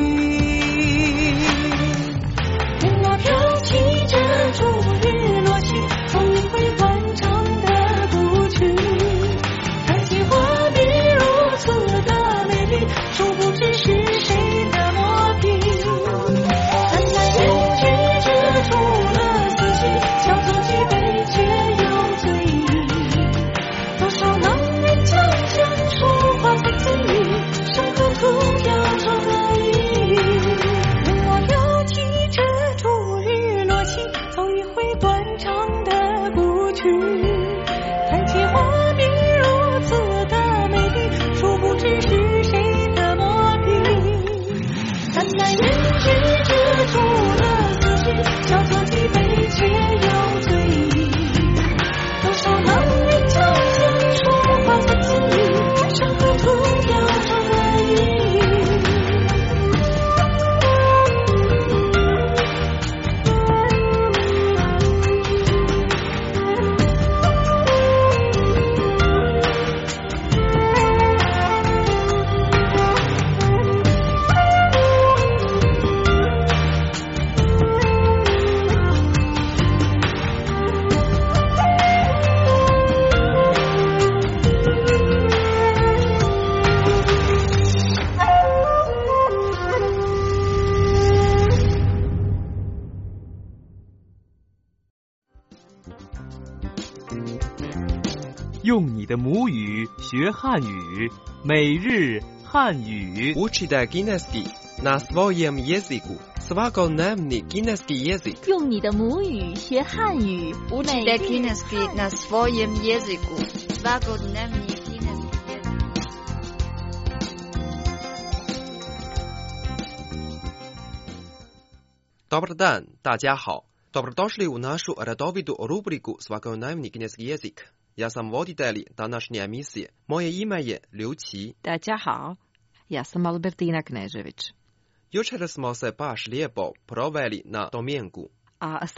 我飘起这烛日落西，从一回断肠的故去，看起画面如此的美丽，殊不知是谁的墨笔。淡淡烟雨遮住了思绪，小作几杯却有醉意。多少男人强强说话才轻易，伤口涂掉成了意义。我飘起这烛日落西，走一回断肠的故去，看起画面如此的美丽，殊不知是谁的墨笔。淡淡烟雨遮住了思绪，小作几杯却有醉意。多少男人强强说话才轻易，伤口涂掉成了意义。 用你的母语学汉语，每日汉语。 Учите кінеський на своєму язику. Svakodневний кінеський язик. 用你的母语学汉语， Учите кінеський на своєму язику. Svakodневний кінеський язик. Добрий день, 大家好. Добродошли у нашу рядовиту рубрику «Svakodневний кінеський язик». Я сам водитель današnje emisije. Moje ime je Liu Qi. 大家好, ja sam Albertina Knežević. Jučer smo se baš lijepo proveli na domjenku. A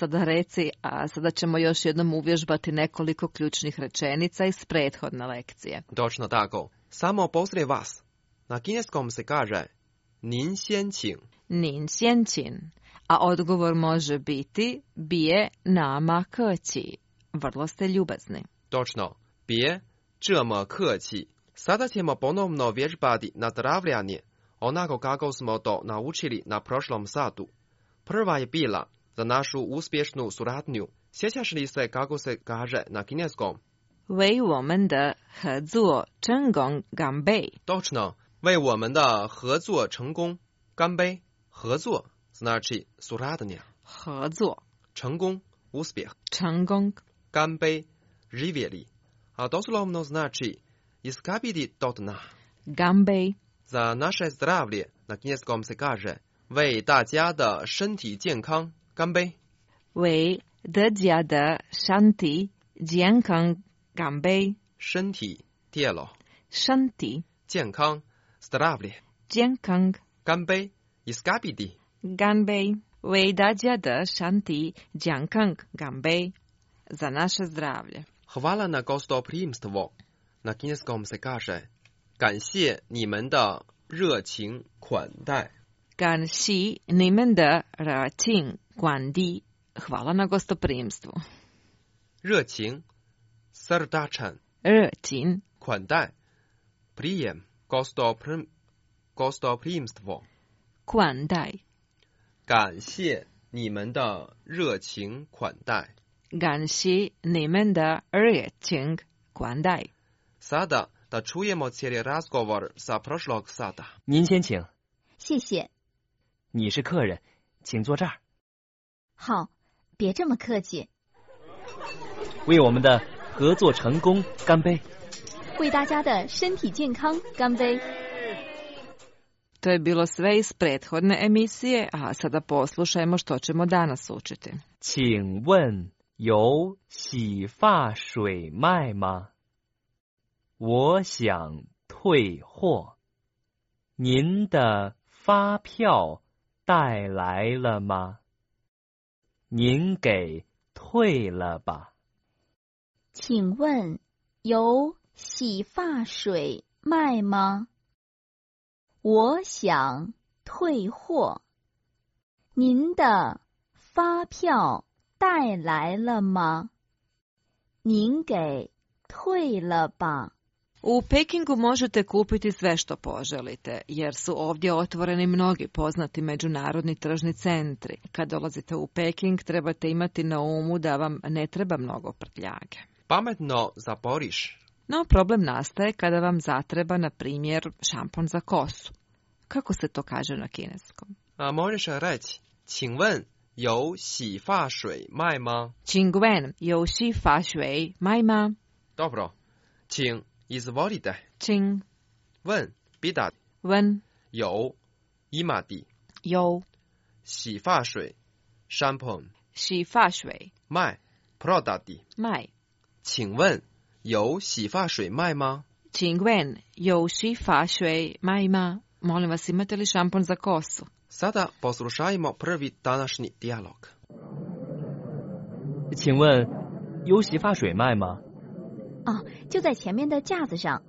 sada ćemo još jednom uvježbati nekoliko ključnih rečenica iz prethodne lekcije. Točno tako. Samo pozdravim vas. Na kineskom se kaže Nin xian qing. Nin xian qing. A odgovor može biti bije nama keqi. Vrlo ste ljubazni. Točno. Bije, 这么客气. Sada ćemo ponovno vježbati nadravljanje, onako kako smo to naučili na prošlom satu. Prva je bila za našu uspješnu suradnju. Sjećaš li se kako se kaže na kineskom? 为我们的合作成功干杯. Točno. 为我们的合作成功干杯. 合作 znači suradnja. 合作成功 uspjeh. 成功干杯 živjeli. A doslovno znači iskapiti do dna. 干杯 Za naše zdravlje na kineskom se kaže 为大家的身体健康干杯. 为大家的身体健康干杯. 身体 tijelo. 身体健康 zdravlje. 健康干杯 iskapiti. 干杯 为大家的身体健康干杯. Za naše zdravlje. Hvala na gostoprimstvo. Na kineskom se kaže 感谢你们的热情款待. 感谢你们的热情款待. Hvala na gostoprimstvu. 热情 srdačan. 热情款待 prijem gostoprimstvo. 款待感谢你们的热情款待. 感谢你们的热情款待. Sada da čujemo cijeli razgovor sa prošlog sata. 您先请。 谢谢。 你是客人，请坐这儿。 好，别这么客气。 为我们的合作成功干杯。 为大家的身体健康干杯。 To je bilo sve iz prethodne emisije, a sada poslušajmo što ćemo danas učiti. 请问有洗发水卖吗？我想退货。您的发票带来了吗？您给退了吧。 请问有洗发水卖吗？我想退货。您的发票带来了吗？您给退了吧。 U Pekingu možete kupiti sve što poželite, jer su ovdje otvoreni mnogi poznati međunarodni tržni centri. Kad dolazite u Peking, trebate imati na umu da vam ne treba mnogo prtljage. Pametno zaporiš. No, problem nastaje kada vam zatreba, na primjer, šampon za kosu. Kako se to kaže na kineskom? Možeš reći, 请问有洗发水卖吗？ 请问有洗发水卖吗？ Dobro. 请 izvolite. 请问 pitati. 问有 imati. 有洗发水 shampoo. 洗发水卖 prodati. 卖。 请问有洗发水卖吗？ 请问有洗发水卖吗？ Molim vas, imate li šampon za kosu? Sada poslušajmo prvi današnji dijalog. 请问有洗发水卖吗？ 就在前面的架子上。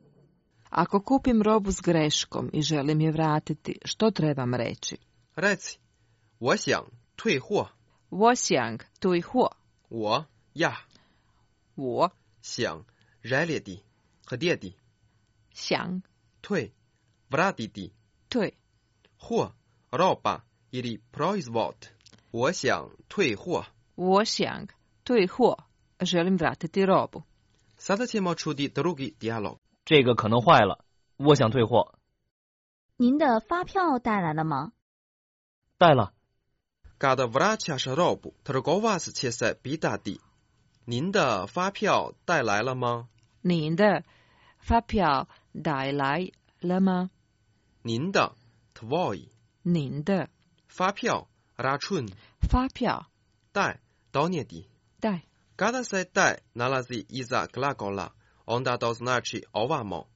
Ako kupim robu s greškom i želim je vratiti, što trebam reći? Reci, 我想退货。 我想退货。 我呀。 我想 željeti, htjeti. 想退 vratiti. 退货 roba ili proizvod. 我想退货。 我想退货。Želim vratiti robu. Sada ćemo čuti drugi dijalog. 这个可能坏了，我想退货。 您的发票带来了吗？ 带了。 Kada vraćaš robu, trgovac će se pitati, 您的发票带来了吗？ 您的发票带来了吗？ 您的 tvoj. 您的发票 račun. 发票带 donijeti. 带 Kada se taj nalazi iza glagola, onda to znači ovamo.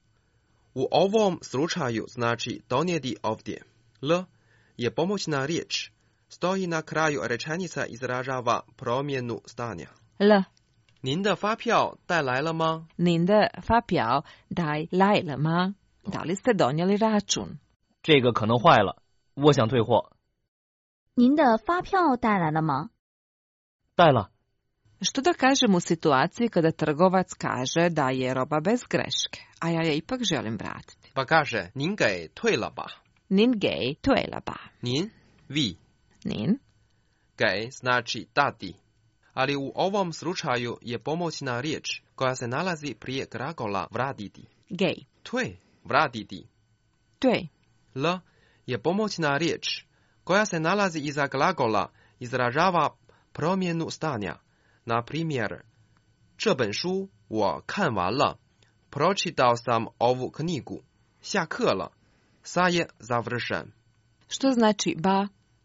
U ovom slučaju znači donijeti ovdje. L je pomoćna riječ. Stoji na kraju rečenica, izražava promjenu stanja. L. 您的发票带来了吗？ 您的发票带来了吗？ Da li ste donijeli račun? 这个可能坏了，我想退货。 您的发票带来了吗？ 带了。 Što da kažem u situaciji kada trgovac kaže da je roba bez greške, a ja je ipak želim vratiti? Pa kaže, 您给退了吧。 您给退了吧。 您 vi. 您给 znači dati. Ali u ovom slučaju je pomoćna riječ koja se nalazi prije glagola vratiti. Gej. Tue, vratiti. Tue. L je pomoćna riječ koja se nalazi iza glagola, izražava promjenu stanja. Na primjer, 这本书我看完了. Pročitao sam ovu knjigu. 下课了. Sa je završen. Što znači ba?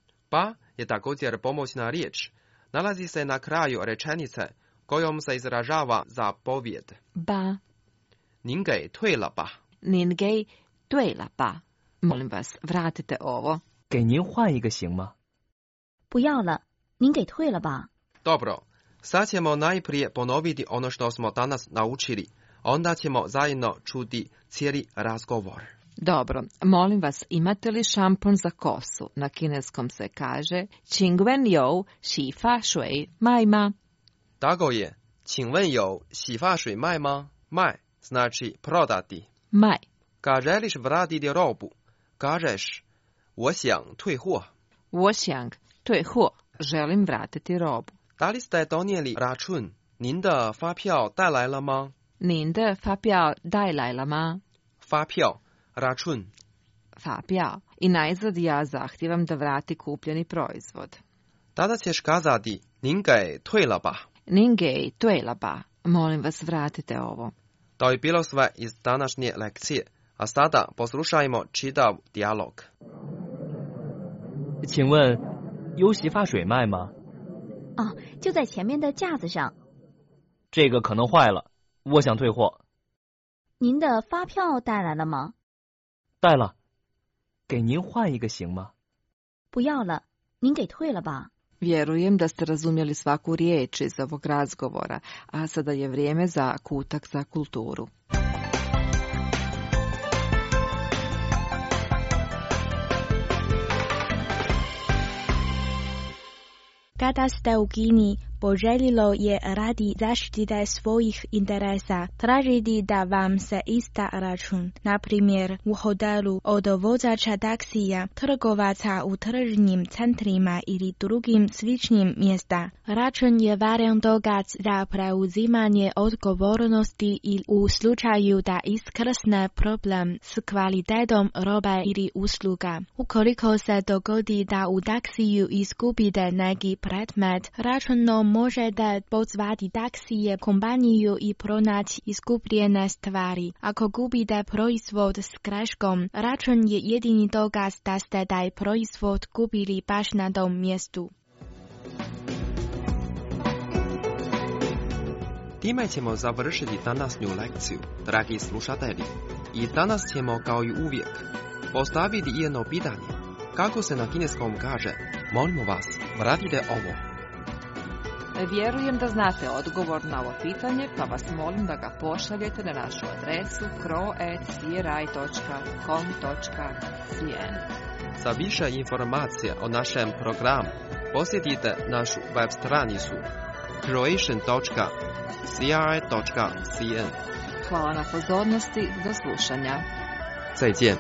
Ba je također pomoćna riječ. Nalazi se na kraju rečenice kojom se izražava zapovjed. Ba. 您给退了吧。 您给退了吧。 Molim vas, vratite ovo. 给您换一个行吗？ 不要了，您给退了吧。 Dobro, sad ćemo najprije ponoviti ono što smo danas naučili. Onda ćemo zajedno čuti cijeli razgovor. Dobro, molim vas, imate li šampon za kosu? Na kineskom se kaže 请问有洗发水卖吗? Tako je. 请问有洗发水卖吗？卖 znači prodati. 卖 Kad želiš vratiti robu, kažeš 我想退货。 我想退货. Želim vratiti robu. Da li ste donijeli račun? 您的发票带来了吗？ 您的发票带来了吗? 发票 račun. 发票. I najzad ja zahtijevam da vrati kupljeni proizvod. Tada ćeš kazati 您给退了吧。 您给退了吧. Molim vas, vratite ovo. To je bilo sve iz današnje lekcije, a sada poslušajmo čitav dijalog. 请问有洗发水卖吗？ 就在前面的架子上。 这个可能坏了，我想退货。 您的发票带来了吗？ 带了。给给您换一个行吗？ 不要了，您给退了吧。 Vjerujem da ste razumjeli svaku riječ iz ovog razgovora, a sada je vrijeme za kutak za kulturu. Kada ste u Kini, poželjelo je radi zaštite svojih interesa tražiti da vam se ista račun, na primjer u hotelu, od vozača taksija, trgovaca u tržnim centrima ili drugim sličnim mjesta. Račun je važan dokaz za preuzimanje odgovornosti i u slučaju da iskrsne problem s kvalitetom robe ili usluga. Ukoliko se dogodi da u taksiju izgubite neki predmet, računom možete pozvati taksije kompaniju i pronaći izgubljene stvari. Ako gubite proizvod s greškom, račun je jedini dokaz da ste taj proizvod kupili baš na tom mjestu. Time ćemo završiti današnju lekciju, dragi slušatelji. I danas ćemo, kao i uvijek, postaviti jedno pitanje. Kako se na kineskom kaže, molimo vas, vratite ovo. Vjerujem da znate odgovor na ovo pitanje, pa vas molim da ga pošaljete na našu adresu kro@cri.com.cn. Za više informacija o našem programu posjetite našu web stranicu croatian.cri.cn. Hvala na pozornosti, do slušanja. 再见。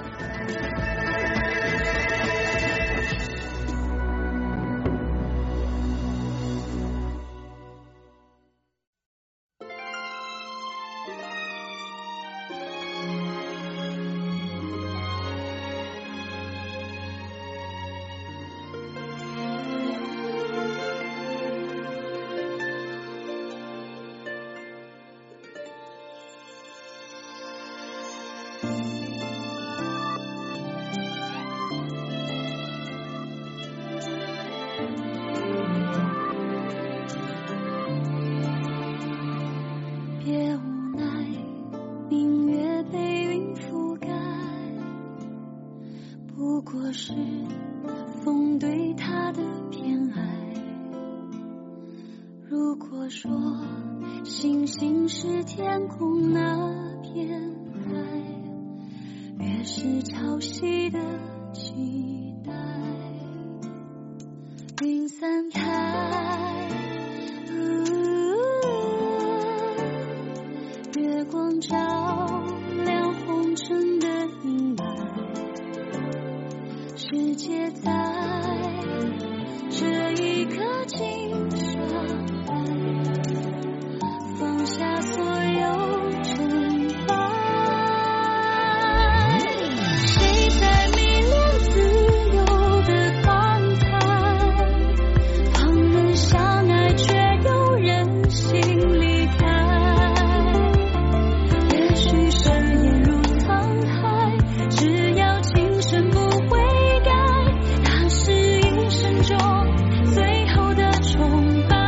星星是天空那片海，越是潮汐的期待。云散开，月光照亮红尘的阴霾，世界在这一刻静下来，放下所有成败。谁在迷恋自由的光彩？旁人相爱，却有人心离开。也许誓言如沧海，只要今生不悔改，那是一生中最后的崇拜。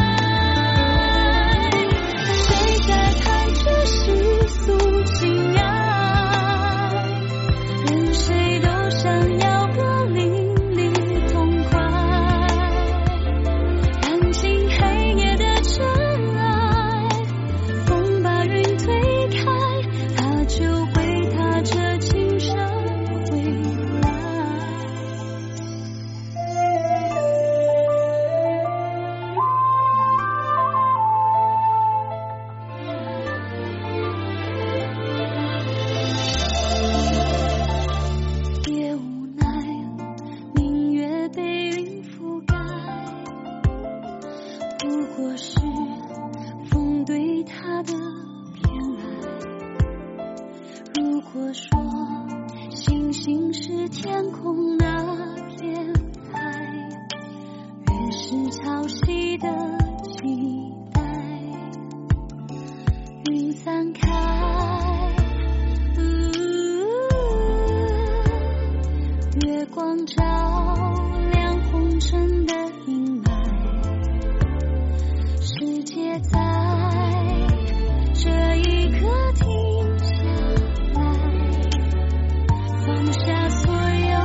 世俗情爱，任谁都想要个淋漓痛快，燃尽黑夜的尘埃，风把云推开，他就会踏着青山回来。别无奈，明月被云覆盖，不过是风对他的偏爱。如果说星星是天空那片海，越是潮汐的期待。云散开，月光照亮红尘的阴霾，世界在这一刻停下来，放下所有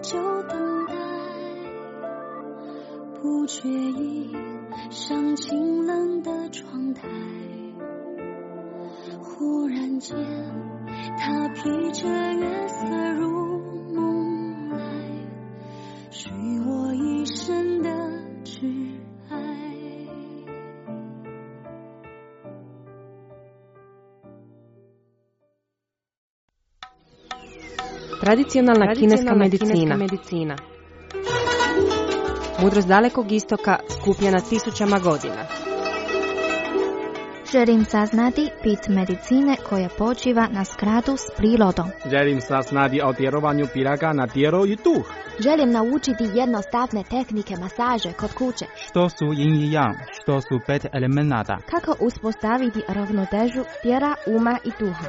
久等待，不觉意上清冷的窗台，忽然间他披着月色入梦来，许我一生的挚爱。 Tradicionalna kineska medicina. Mudrost dalekog istoka skupljena tisućama godina. Želim saznati bit medicine koja počiva na skladu s prirodom. Želim saznati o djelovanju piraga na tijelo i duh. Želim naučiti jednostavne tehnike masaže kod kuće. Što su yin i yang, što su 5 elemenata. Kako uspostaviti ravnotežu tijela, uma i duha.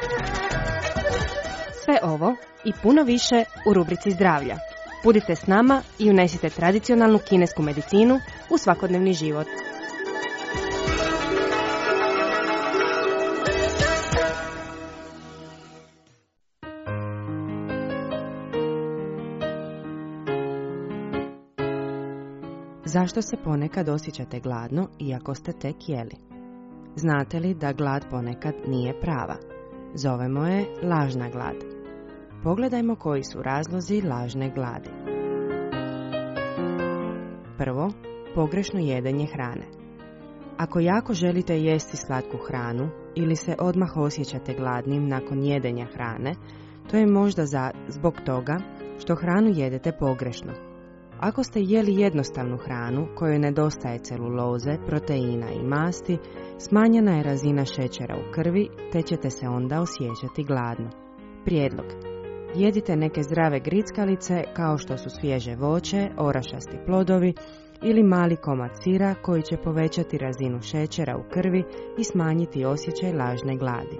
Sve ovo i puno više u rubrici zdravlja. Budite s nama i unesite tradicionalnu kinesku medicinu u svakodnevni život. Zašto se ponekad osjećate gladno iako ste tek jeli? Znate li da glad ponekad nije prava? Zovemo je lažna glad. Pogledajmo koji su razlozi lažne gladi. Prvo, pogrešno jedenje hrane. Ako jako želite jesti slatku hranu ili se odmah osjećate gladnim nakon jedenja hrane, to je možda zbog toga što hranu jedete pogrešno. Ako ste jeli jednostavnu hranu kojoj nedostaje celuloze, proteina i masti, smanjena je razina šećera u krvi, te ćete se onda osjećati gladno. Prijedlog. Jedite neke zdrave grickalice kao što su svježe voće, orašasti plodovi ili mali komad sira koji će povećati razinu šećera u krvi i smanjiti osjećaj lažne gladi.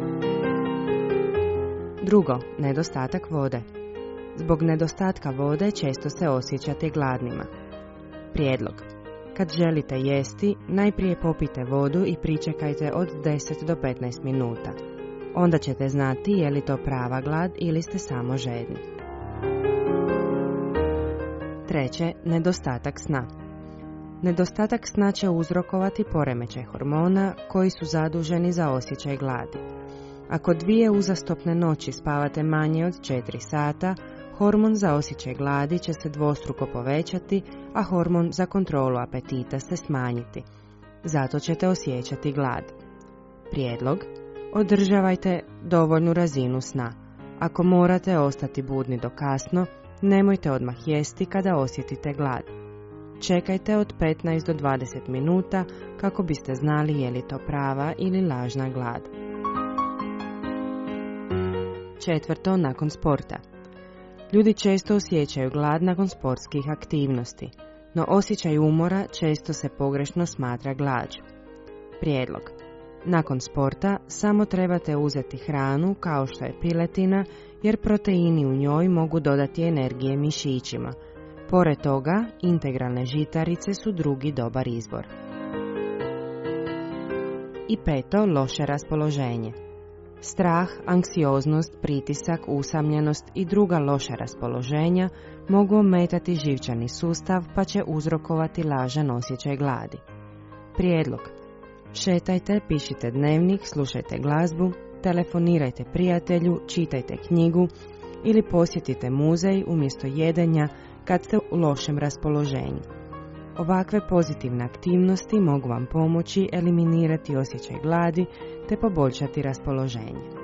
Drugo, nedostatak vode. Zbog nedostatka vode često se osjećate gladnima. Prijedlog. Kad želite jesti, najprije popijte vodu i pričekajte od 10 do 15 minuta. Onda ćete znati je li to prava glad ili ste samo žedni. Treće, nedostatak sna. Nedostatak sna će uzrokovati poremećaj hormona koji su zaduženi za osjećaj gladi. Ako 2 uzastopne noći spavate manje od 4 sata, hormon za osjećaj gladi će se dvostruko povećati, a hormon za kontrolu apetita se smanjiti. Zato ćete osjećati glad. Prijedlog. Održavajte dovoljnu razinu sna. Ako morate ostati budni do kasno, nemojte odmah jesti kada osjetite glad. Čekajte od 15 do 20 minuta kako biste znali je li to prava ili lažna glad. Četvrto, nakon sporta. Ljudi često osjećaju glad nakon sportskih aktivnosti, no osjećaj umora često se pogrešno smatra glađu. Prijedlog. Nakon sporta samo trebate uzeti hranu kao što je piletina, jer proteini u njoj mogu dodati energije mišićima. Pored toga, integralne žitarice su drugi dobar izbor. I peto, loše raspoloženje. Strah, anksioznost, pritisak, usamljenost i druga loša raspoloženja mogu ometati živčani sustav pa će uzrokovati lažan osjećaj gladi. Prijedlog. Šetajte, pišite dnevnik, slušajte glazbu, telefonirajte prijatelju, čitajte knjigu ili posjetite muzej umjesto jedenja kad ste u lošem raspoloženju. Ovakve pozitivne aktivnosti mogu vam pomoći eliminirati osjećaj gladi te poboljšati raspoloženje.